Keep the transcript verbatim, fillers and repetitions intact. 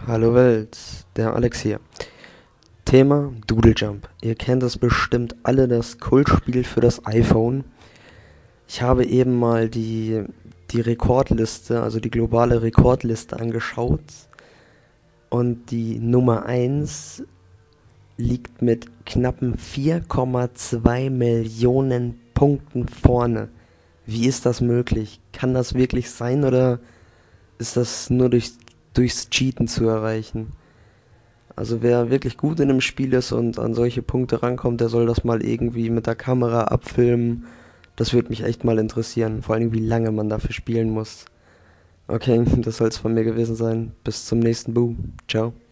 Hallo Welt, der Alex hier. Thema Doodle Jump. Ihr kennt das bestimmt alle, das Kultspiel für das iPhone. Ich habe eben mal die, die Rekordliste, also die globale Rekordliste angeschaut. Und die Nummer eins liegt mit knappen vier Komma zwei Millionen Punkten vorne. Wie ist das möglich? Kann das wirklich sein oder ist das nur durch, durchs Cheaten zu erreichen? Also wer wirklich gut in einem Spiel ist und an solche Punkte rankommt, der soll das mal irgendwie mit der Kamera abfilmen. Das würde mich echt mal interessieren. Vor allem, wie lange man dafür spielen muss. Okay, das soll es von mir gewesen sein. Bis zum nächsten Boo. Ciao.